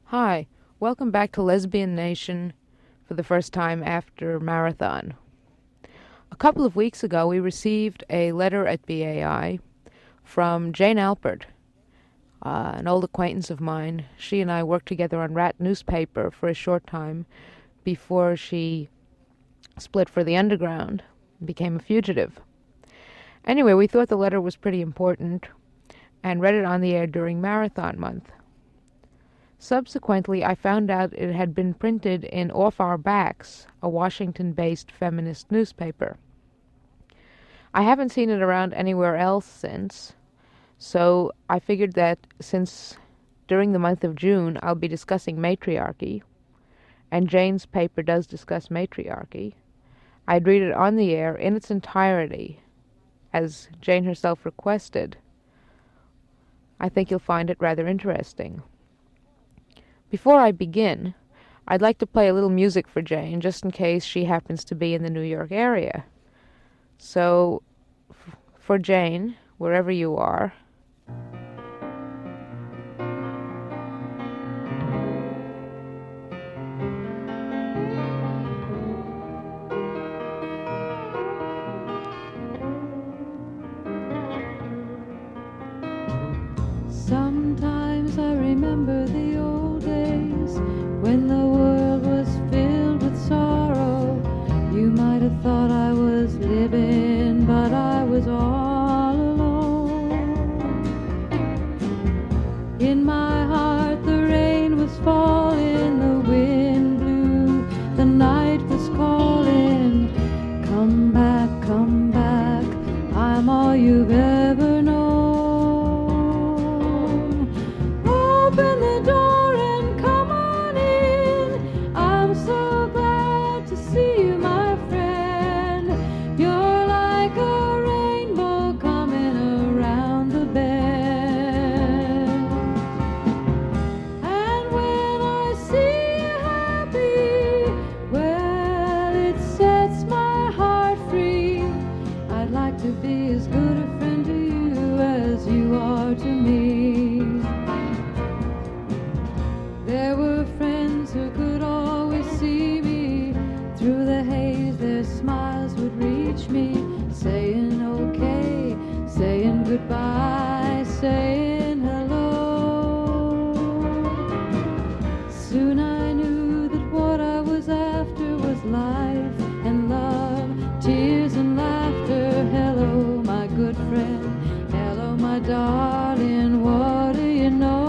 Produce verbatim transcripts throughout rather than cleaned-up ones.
Hi, welcome back to Lesbian Nation for the first time after Marathon. A couple of weeks ago, we received a letter at B A I from Jane Alpert, uh, an old acquaintance of mine. She and I worked together on Rat Newspaper for a short time before she split for the Underground and became a fugitive. Anyway, we thought the letter was pretty important and read it on the air during Marathon Month. Subsequently, I found out it had been printed in Off Our Backs, a Washington-based feminist newspaper. I haven't seen it around anywhere else since, so I figured that since during the month of June I'll be discussing matriarchy, and Jane's paper does discuss matriarchy, I'd read it on the air in its entirety, as Jane herself requested. I think you'll find it rather interesting. Before I begin, I'd like to play a little music for Jane, just in case she happens to be in the New York area. So, f- for Jane, wherever you are, sometimes I remember the old days when the world was filled with sorrow. You might have thought I was living, but I was all alone. In my heart the rain was falling, the wind blew, the night was calling. Come back, come back, I'm all you've ever known. Open the door and come on in. I'm so glad to see you, my friend. You're like a rainbow coming around the bend. And when I see you happy, well, it sets my heart free. I'd like to be as good a friend to you as you are to me. There were friends who could always see me. Through the haze their smiles would reach me, saying okay, saying goodbye, saying hello. Soon I knew that what I was after was life and love, tears and laughter. Hello, my good friend. Hello, my darling. What do you know?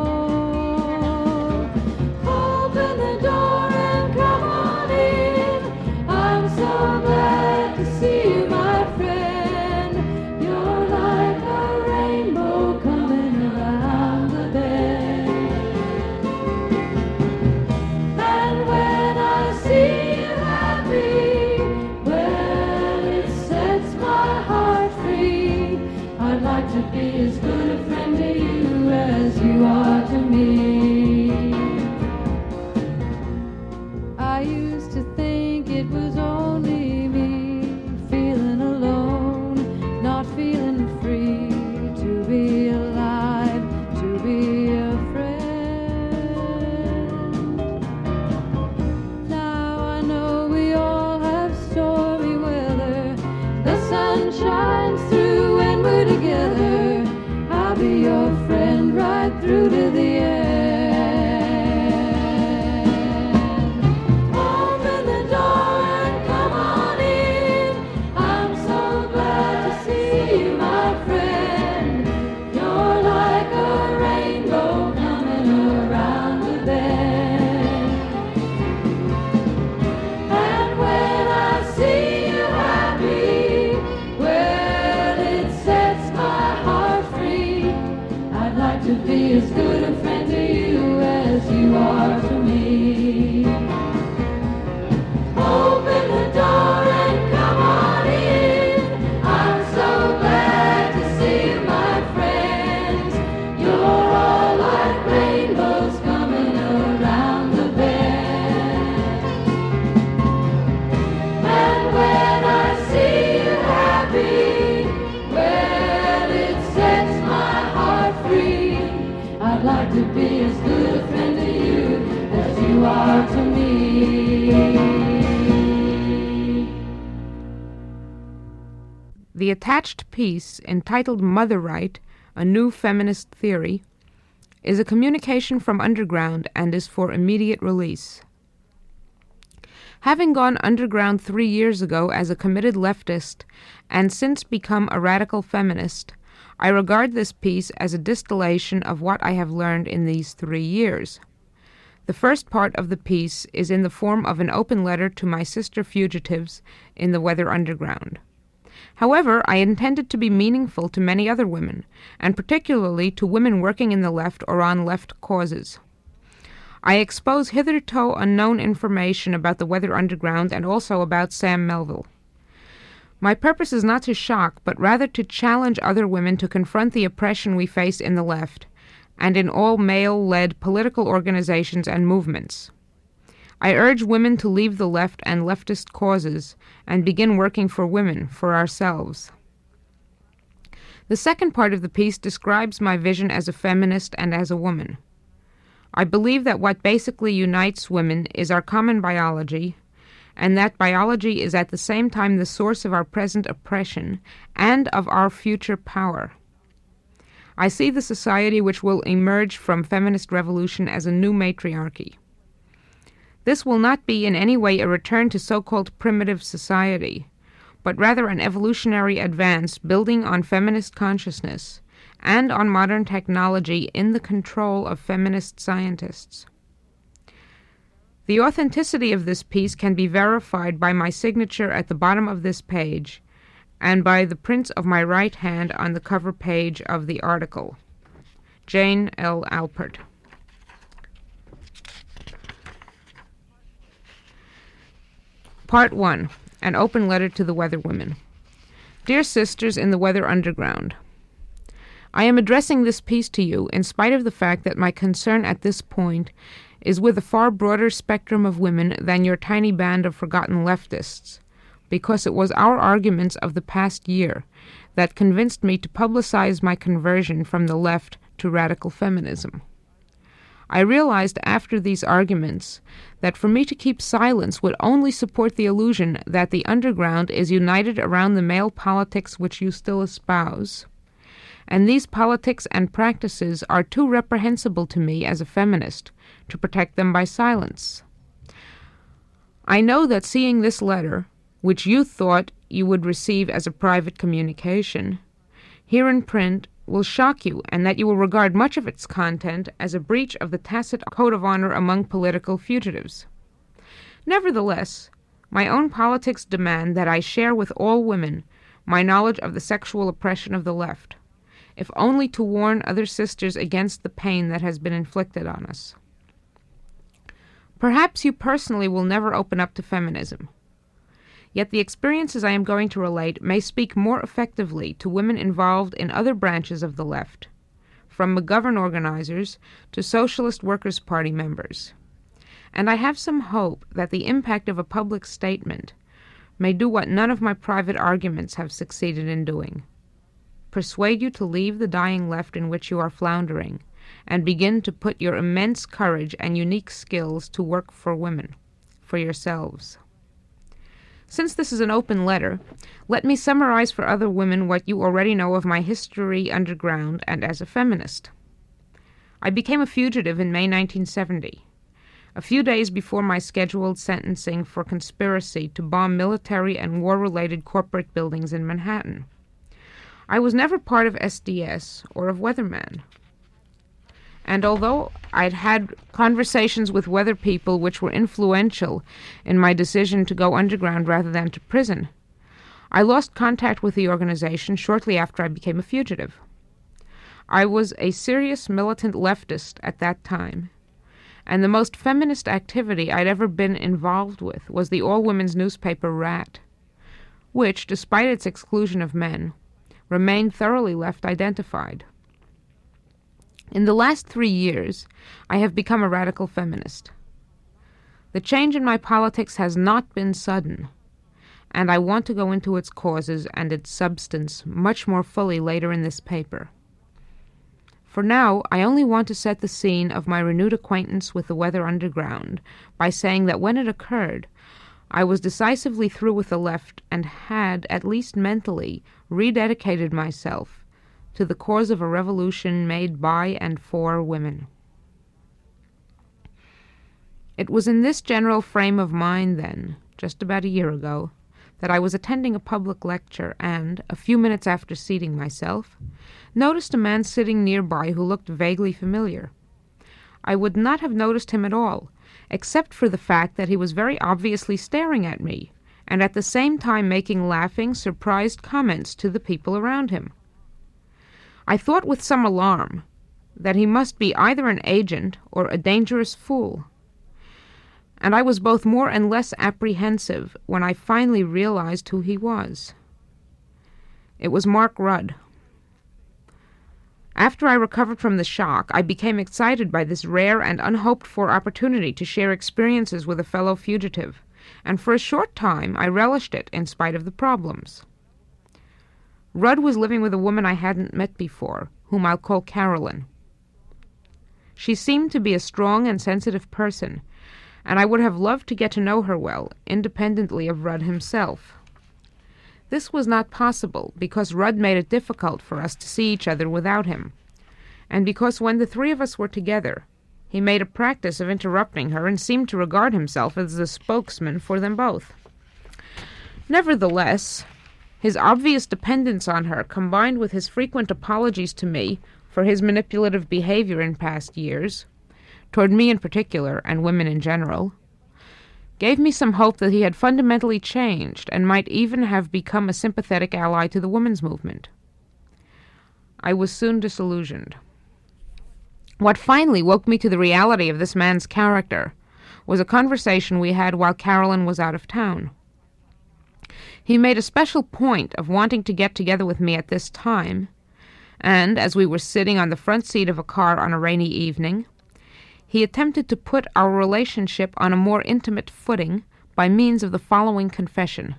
Open the door and come on in. I'm so glad to see you, my friend. You're like a rainbow coming around the bend. And when I see you happy, well, it sets my heart free. I'd like to be as good a friend to you as you are to me. I used to think it was only me, feeling alone, not feeling free, to be alive, to be a friend. Now I know we all have stormy weather. The sun shines through when we're together. I'll be your friend right through to the end. Open the door and come on in. I'm so glad to see you, my friend. You're like a rainbow coming around the bend. And when I see you happy, well, it sets my heart free. I'd like to be as good a friend to you as you are to me. Open the door and come on in. I'm so glad to see you, my friends. You're all like rainbows coming around the bend. And when I see you happy, well, it sets my heart free. I'd like to be as good a friend to you are to me. The attached piece, entitled Mother Right, A New Feminist Theory, is a communication from underground and is for immediate release. Having gone underground three years ago as a committed leftist and since become a radical feminist, I regard this piece as a distillation of what I have learned in these three years. The first part of the piece is in the form of an open letter to my sister fugitives in the Weather Underground. However, I intended to be meaningful to many other women, and particularly to women working in the left or on left causes. I expose hitherto unknown information about the Weather Underground and also about Sam Melville. My purpose is not to shock, but rather to challenge other women to confront the oppression we face in the left, and in all male-led political organizations and movements. I urge women to leave the left and leftist causes and begin working for women, for ourselves. The second part of the piece describes my vision as a feminist and as a woman. I believe that what basically unites women is our common biology, and that biology is at the same time the source of our present oppression and of our future power. I see the society which will emerge from feminist revolution as a new matriarchy. This will not be in any way a return to so-called primitive society, but rather an evolutionary advance building on feminist consciousness and on modern technology in the control of feminist scientists. The authenticity of this piece can be verified by my signature at the bottom of this page and by the print of my right hand on the cover page of the article. Jane L. Alpert. Part one. An open letter to the Weather Women. Dear sisters in the Weather Underground, I am addressing this piece to you in spite of the fact that my concern at this point is with a far broader spectrum of women than your tiny band of forgotten leftists, because it was our arguments of the past year that convinced me to publicize my conversion from the left to radical feminism. I realized after these arguments that for me to keep silence would only support the illusion that the underground is united around the male politics which you still espouse, and these politics and practices are too reprehensible to me as a feminist to protect them by silence. I know that seeing this letter, which you thought you would receive as a private communication, here in print will shock you, and that you will regard much of its content as a breach of the tacit code of honor among political fugitives. Nevertheless, my own politics demand that I share with all women my knowledge of the sexual oppression of the left, if only to warn other sisters against the pain that has been inflicted on us. Perhaps you personally will never open up to feminism. Yet the experiences I am going to relate may speak more effectively to women involved in other branches of the left, from McGovern organizers to Socialist Workers' Party members. And I have some hope that the impact of a public statement may do what none of my private arguments have succeeded in doing: persuade you to leave the dying left in which you are floundering and begin to put your immense courage and unique skills to work for women, for yourselves. Since this is an open letter, let me summarize for other women what you already know of my history underground and as a feminist. I became a fugitive in May nineteen seventy, a few days before my scheduled sentencing for conspiracy to bomb military and war-related corporate buildings in Manhattan. I was never part of S D S or of Weatherman. And although I'd had conversations with weather people which were influential in my decision to go underground rather than to prison, I lost contact with the organization shortly after I became a fugitive. I was a serious militant leftist at that time, and the most feminist activity I'd ever been involved with was the all-women's newspaper Rat, which, despite its exclusion of men, remained thoroughly left-identified. In the last three years, I have become a radical feminist. The change in my politics has not been sudden, and I want to go into its causes and its substance much more fully later in this paper. For now, I only want to set the scene of my renewed acquaintance with the Weather Underground by saying that when it occurred, I was decisively through with the left and had, at least mentally, rededicated myself to the cause of a revolution made by and for women. It was in this general frame of mind then, just about a year ago, that I was attending a public lecture and, a few minutes after seating myself, noticed a man sitting nearby who looked vaguely familiar. I would not have noticed him at all, except for the fact that he was very obviously staring at me, and at the same time making laughing, surprised comments to the people around him. I thought with some alarm that he must be either an agent or a dangerous fool, and I was both more and less apprehensive when I finally realized who he was. It was Mark Rudd. After I recovered from the shock, I became excited by this rare and unhoped-for opportunity to share experiences with a fellow fugitive, and for a short time I relished it in spite of the problems. Rudd was living with a woman I hadn't met before, whom I'll call Carolyn. She seemed to be a strong and sensitive person, and I would have loved to get to know her well, independently of Rudd himself. This was not possible, because Rudd made it difficult for us to see each other without him, and because when the three of us were together, he made a practice of interrupting her and seemed to regard himself as the spokesman for them both. Nevertheless, his obvious dependence on her, combined with his frequent apologies to me for his manipulative behavior in past years, toward me in particular, and women in general, gave me some hope that he had fundamentally changed and might even have become a sympathetic ally to the women's movement. I was soon disillusioned. What finally woke me to the reality of this man's character was a conversation we had while Carolyn was out of town. He made a special point of wanting to get together with me at this time, and as we were sitting on the front seat of a car on a rainy evening, he attempted to put our relationship on a more intimate footing by means of the following confession.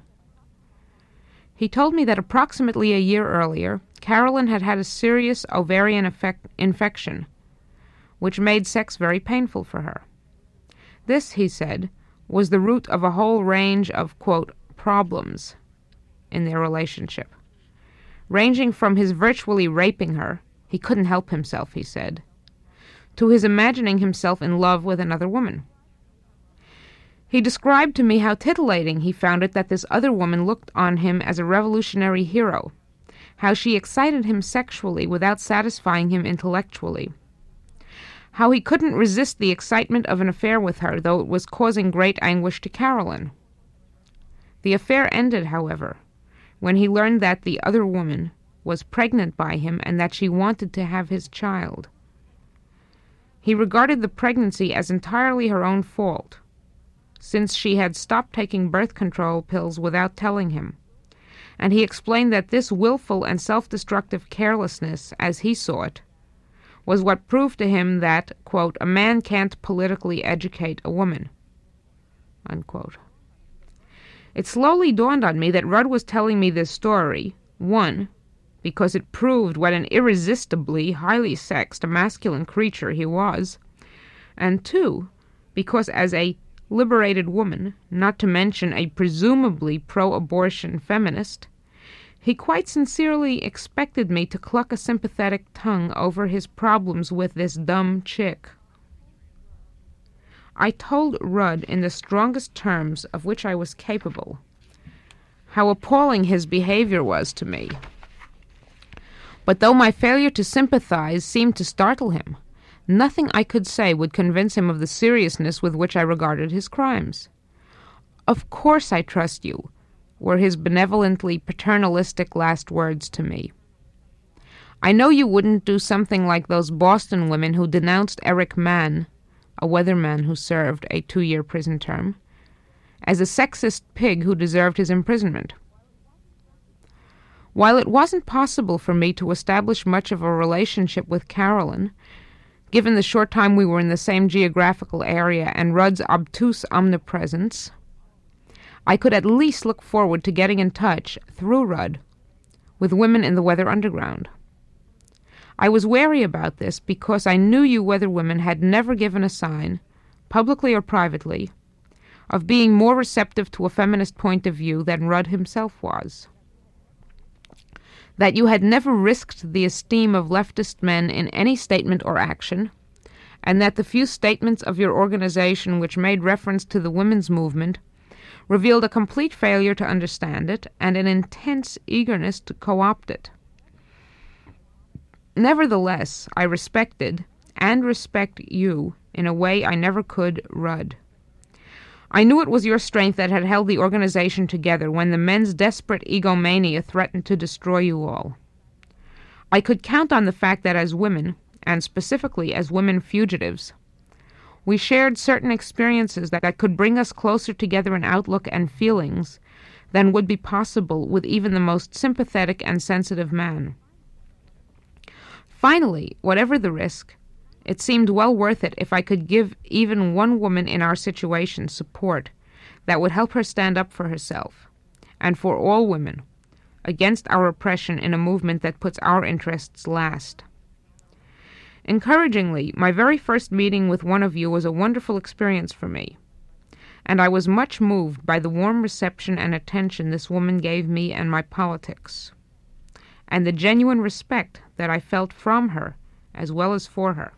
He told me that approximately a year earlier, Carolyn had had a serious ovarian effect- infection, which made sex very painful for her. This, he said, was the root of a whole range of, quote, problems in their relationship, ranging from his virtually raping her, he couldn't help himself, he said, to his imagining himself in love with another woman. He described to me how titillating he found it that this other woman looked on him as a revolutionary hero, how she excited him sexually without satisfying him intellectually, how he couldn't resist the excitement of an affair with her, though it was causing great anguish to Carolyn. The affair ended, however, when he learned that the other woman was pregnant by him and that she wanted to have his child. He regarded the pregnancy as entirely her own fault, since she had stopped taking birth control pills without telling him, and he explained that this willful and self-destructive carelessness, as he saw it, was what proved to him that, quote, a man can't politically educate a woman, unquote. It slowly dawned on me that Rudd was telling me this story, one, because it proved what an irresistibly highly sexed, masculine creature he was, and two, because as a liberated woman, not to mention a presumably pro-abortion feminist, he quite sincerely expected me to cluck a sympathetic tongue over his problems with this dumb chick. I told Rudd in the strongest terms of which I was capable how appalling his behavior was to me. But though my failure to sympathize seemed to startle him, nothing I could say would convince him of the seriousness with which I regarded his crimes. "Of course I trust you," were his benevolently paternalistic last words to me. "I know you wouldn't do something like those Boston women who denounced Eric Mann, a weatherman who served a two-year prison term, as a sexist pig who deserved his imprisonment." While it wasn't possible for me to establish much of a relationship with Carolyn, given the short time we were in the same geographical area and Rudd's obtuse omnipresence, I could at least look forward to getting in touch, through Rudd, with women in the Weather Underground. I was wary about this because I knew you weatherwomen had never given a sign, publicly or privately, of being more receptive to a feminist point of view than Rudd himself was. That you had never risked the esteem of leftist men in any statement or action, and that the few statements of your organization which made reference to the women's movement revealed a complete failure to understand it and an intense eagerness to co-opt it. Nevertheless, I respected and respect you in a way I never could Rudd. I knew it was your strength that had held the organization together when the men's desperate egomania threatened to destroy you all. I could count on the fact that as women, and specifically as women fugitives, we shared certain experiences that, that could bring us closer together in outlook and feelings than would be possible with even the most sympathetic and sensitive man. Finally, whatever the risk, it seemed well worth it if I could give even one woman in our situation support that would help her stand up for herself, and for all women, against our oppression in a movement that puts our interests last. Encouragingly, my very first meeting with one of you was a wonderful experience for me, and I was much moved by the warm reception and attention this woman gave me and my politics, and the genuine respect that I felt from her as well as for her.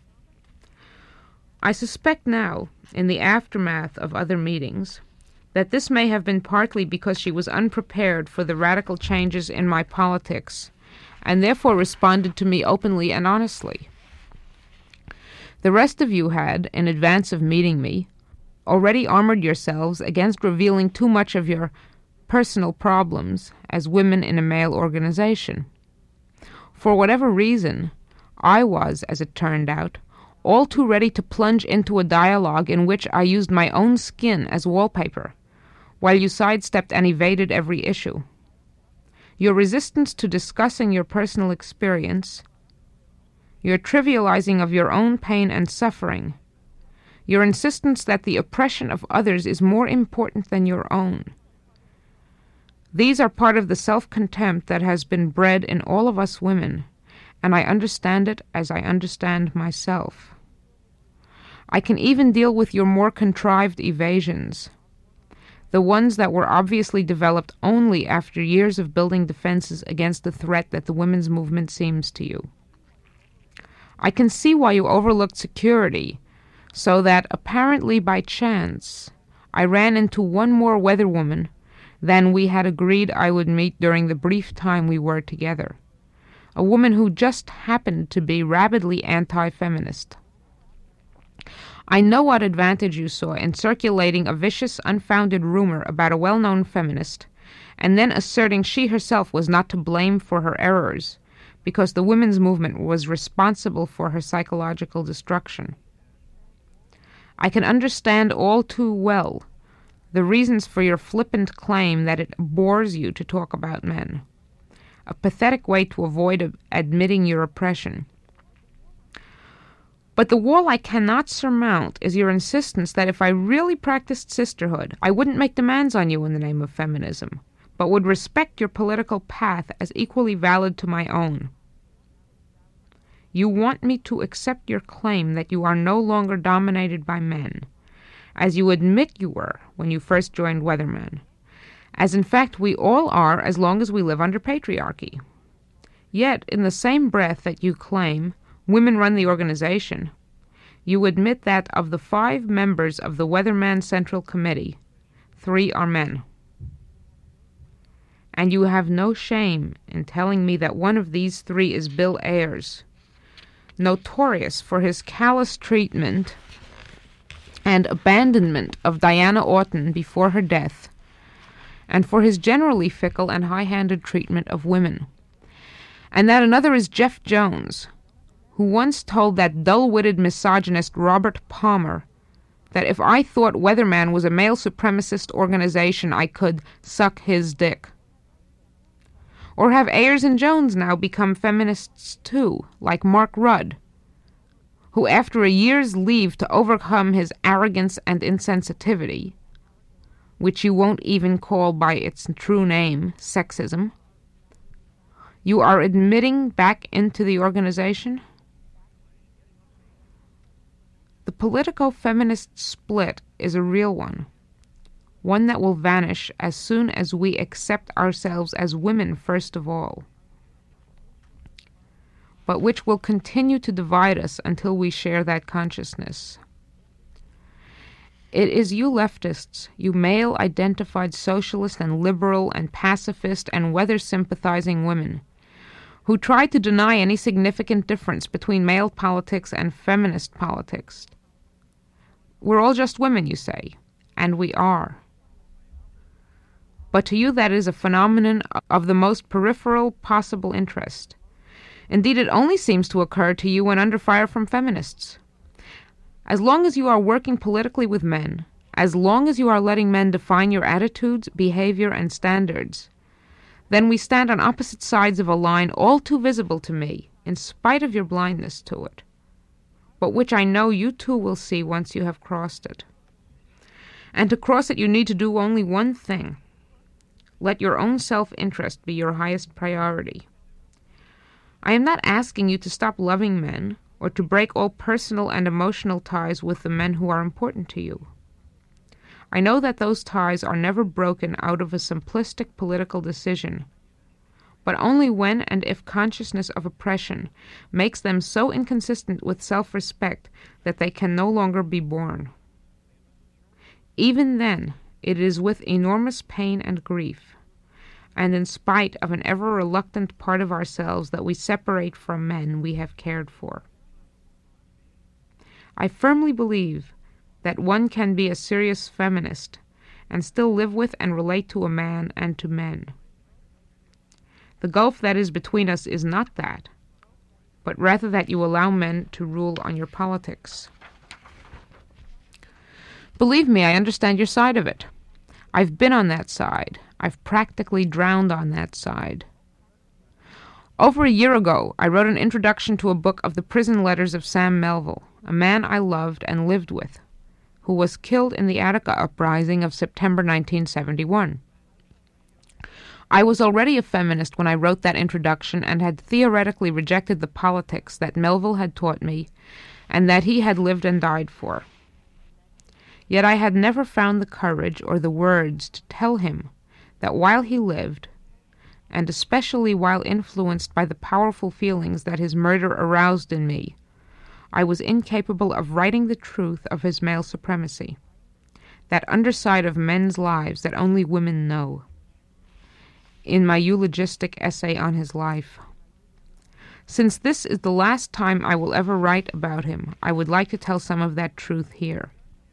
I suspect now, in the aftermath of other meetings, that this may have been partly because she was unprepared for the radical changes in my politics, and therefore responded to me openly and honestly. The rest of you had, in advance of meeting me, already armored yourselves against revealing too much of your personal problems as women in a male organization. For whatever reason, I was, as it turned out, all too ready to plunge into a dialogue in which I used my own skin as wallpaper, while you sidestepped and evaded every issue. Your resistance to discussing your personal experience, your trivializing of your own pain and suffering, your insistence that the oppression of others is more important than your own. These are part of the self-contempt that has been bred in all of us women, and I understand it as I understand myself. I can even deal with your more contrived evasions, the ones that were obviously developed only after years of building defenses against the threat that the women's movement seems to you. I can see why you overlooked security, so that, apparently by chance, I ran into one more weatherwoman than we had agreed I would meet during the brief time we were together, a woman who just happened to be rabidly anti-feminist. I know what advantage you saw in circulating a vicious, unfounded rumor about a well-known feminist, and then asserting she herself was not to blame for her errors, because the women's movement was responsible for her psychological destruction. I can understand all too well the reasons for your flippant claim that it bores you to talk about men, a pathetic way to avoid admitting your oppression. But the wall I cannot surmount is your insistence that if I really practiced sisterhood, I wouldn't make demands on you in the name of feminism, but would respect your political path as equally valid to my own. You want me to accept your claim that you are no longer dominated by men, as you admit you were when you first joined Weatherman, as in fact we all are as long as we live under patriarchy. Yet, in the same breath that you claim women run the organization, you admit that of the five members of the Weatherman Central Committee, three are men. And you have no shame in telling me that one of these three is Bill Ayers, notorious for his callous treatment and abandonment of Diana Orton before her death, and for his generally fickle and high-handed treatment of women. And that another is Jeff Jones, who once told that dull-witted misogynist Robert Palmer that if I thought Weatherman was a male supremacist organization, I could suck his dick. Or have Ayers and Jones now become feminists too, like Mark Rudd, who after a year's leave to overcome his arrogance and insensitivity, which you won't even call by its true name, sexism, You are admitting back into the organization? The politico-feminist split is a real one, one that will vanish as soon as we accept ourselves as women first of all, but which will continue to divide us until we share that consciousness. It is you leftists, you male-identified socialist and liberal and pacifist and weather-sympathizing women, who try to deny any significant difference between male politics and feminist politics. We're all just women, you say, and we are. But to you that is a phenomenon of the most peripheral possible interest. Indeed, it only seems to occur to you when under fire from feminists. As long as you are working politically with men, as long as you are letting men define your attitudes, behavior, and standards, then we stand on opposite sides of a line all too visible to me, in spite of your blindness to it, but which I know you too will see once you have crossed it. And to cross it you need to do only one thing. Let your own self-interest be your highest priority. I am not asking you to stop loving men, or to break all personal and emotional ties with the men who are important to you. I know that those ties are never broken out of a simplistic political decision, but only when and if consciousness of oppression makes them so inconsistent with self-respect that they can no longer be borne. Even then, it is with enormous pain and grief, and in spite of an ever-reluctant part of ourselves that we separate from men we have cared for. I firmly believe that one can be a serious feminist and still live with and relate to a man and to men. The gulf that is between us is not that, but rather that you allow men to rule on your politics. Believe me, I understand your side of it. I've been on that side. I've practically drowned on that side. Over a year ago, I wrote an introduction to a book of the prison letters of Sam Melville, a man I loved and lived with, who was killed in the Attica uprising of September nineteen seventy-one. I was already a feminist when I wrote that introduction and had theoretically rejected the politics that Melville had taught me and that he had lived and died for. Yet I had never found the courage or the words to tell him that while he lived, and especially while influenced by the powerful feelings that his murder aroused in me, I was incapable of writing the truth of his male supremacy, that underside of men's lives that only women know, in my eulogistic essay on his life. Since this is the last time I will ever write about him, I would like to tell some of that truth here.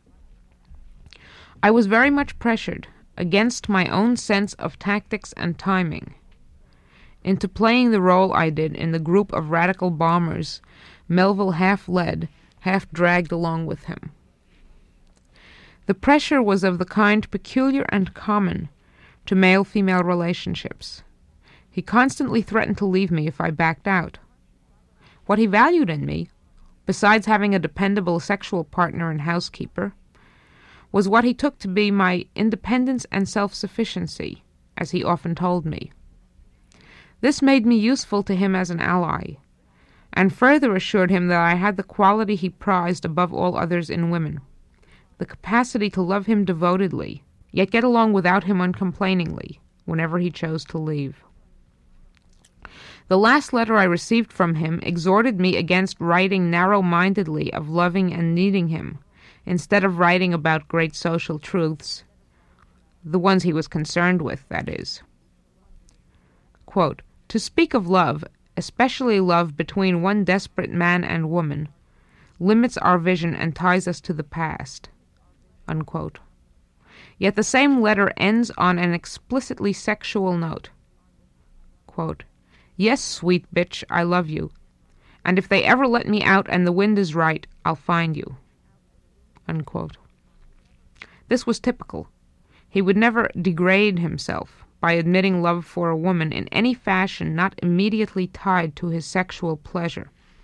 I was very much pressured, against my own sense of tactics and timing, into playing the role I did in the group of radical bombers Melville half led, half dragged along with him. The pressure was of the kind peculiar and common to male-female relationships. He constantly threatened to leave me if I backed out. What he valued in me, besides having a dependable sexual partner and housekeeper, was what he took to be my independence and self-sufficiency, as he often told me. This made me useful to him as an ally, and further assured him that I had the quality he prized above all others in women, the capacity to love him devotedly, yet get along without him uncomplainingly, whenever he chose to leave. The last letter I received from him exhorted me against writing narrow-mindedly of loving and needing him, instead of writing about great social truths, the ones he was concerned with, that is. Quote, "To speak of love, especially love between one desperate man and woman, limits our vision and ties us to the past." Unquote. Yet the same letter ends on an explicitly sexual note. Quote, "Yes, sweet bitch, I love you, and if they ever let me out and the wind is right, I'll find you." Unquote. This was typical. He would never degrade himself by admitting love for a woman in any fashion not immediately tied to his sexual pleasure.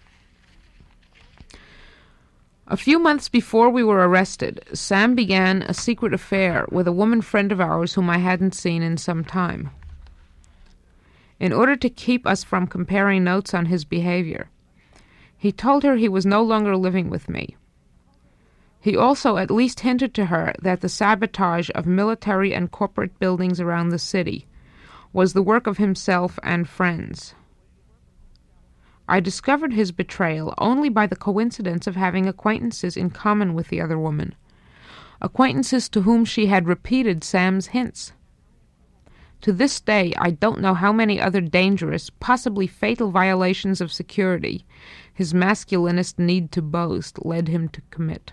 A few months before we were arrested, Sam began a secret affair with a woman friend of ours whom I hadn't seen in some time. in order to keep us from comparing notes on his behavior. He told her he was no longer living with me. He also at least hinted to her that the sabotage of military and corporate buildings around the city was the work of himself and friends. I discovered his betrayal only by the coincidence of having acquaintances in common with the other woman, acquaintances to whom she had repeated Sam's hints. To this day, I don't know how many other dangerous, possibly fatal violations of security his masculinist need to boast led him to commit.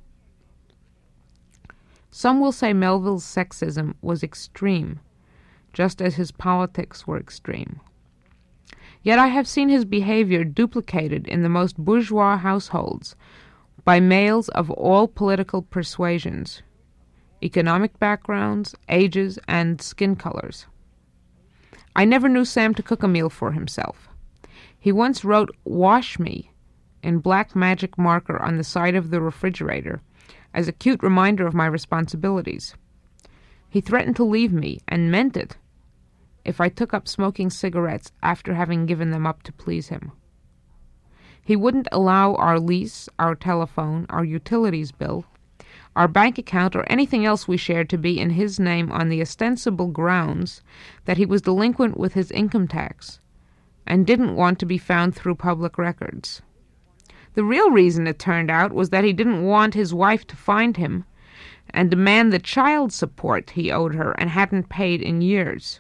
Some will say Melville's sexism was extreme, just as his politics were extreme. Yet I have seen his behavior duplicated in the most bourgeois households by males of all political persuasions, economic backgrounds, ages, and skin colors. I never knew Sam to cook a meal for himself. He once wrote "Wash me" in black magic marker on the side of the refrigerator as a cute reminder of my responsibilities. He threatened to leave me, and meant it, if I took up smoking cigarettes after having given them up to please him. He wouldn't allow our lease, our telephone, our utilities bill, our bank account, or anything else we shared to be in his name on the ostensible grounds that he was delinquent with his income tax and didn't want to be found through public records. The real reason, it turned out, was that he didn't want his wife to find him and demand the child support he owed her and hadn't paid in years.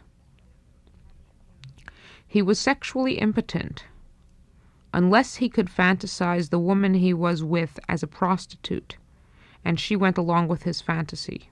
He was sexually impotent, unless he could fantasize the woman he was with as a prostitute, and she went along with his fantasy.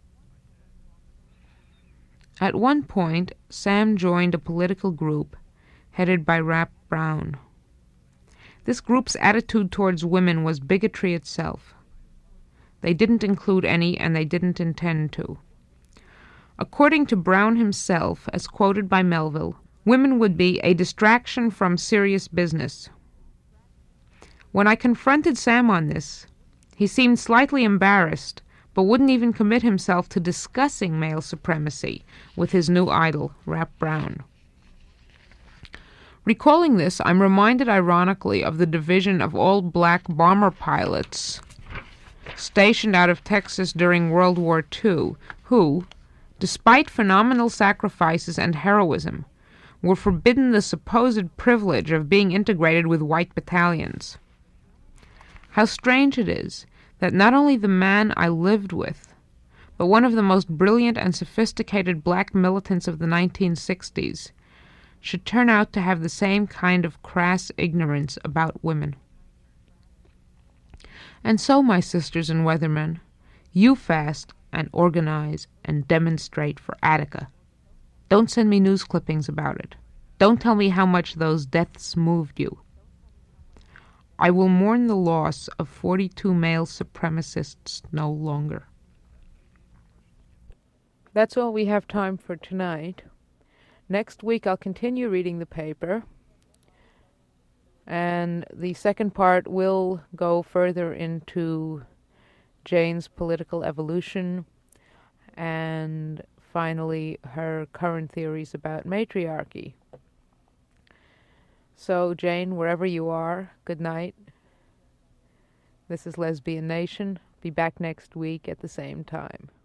At one point, Sam joined a political group headed by Rap Brown. This group's attitude towards women was bigotry itself. They didn't include any, and they didn't intend to. According to Brown himself, as quoted by Melville, women would be a distraction from serious business. When I confronted Sam on this, he seemed slightly embarrassed, but wouldn't even commit himself to discussing male supremacy with his new idol, Rap Brown. Recalling this, I'm reminded ironically of the division of all black bomber pilots stationed out of Texas during World War Two, who, despite phenomenal sacrifices and heroism, were forbidden the supposed privilege of being integrated with white battalions. How strange it is that not only the man I lived with, but one of the most brilliant and sophisticated black militants of the nineteen sixties, should turn out to have the same kind of crass ignorance about women. And so, my sisters and weathermen, you fast and organize and demonstrate for Attica. Don't send me news clippings about it. Don't tell me how much those deaths moved you. I will mourn the loss of forty-two male supremacists no longer. That's all we have time for tonight. Next week I'll continue reading the paper, and the second part will go further into Jane's political evolution and finally her current theories about matriarchy. So, Jane, wherever you are, good night. This is Lesbian Nation. Be back next week at the same time.